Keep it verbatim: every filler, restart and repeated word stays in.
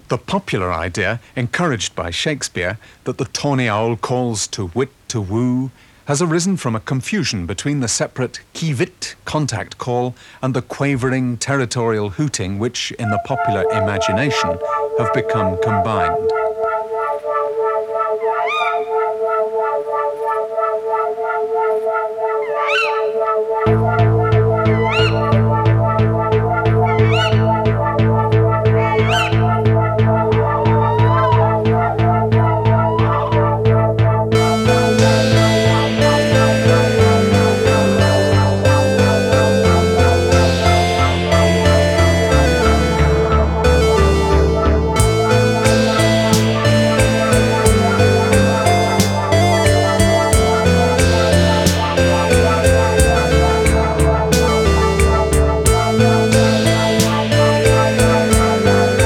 The popular idea, encouraged by Shakespeare, that the tawny owl calls to wit to woo, has arisen from a confusion between the separate qui-vit contact call and the quavering territorial hooting which, in the popular imagination, have become combined.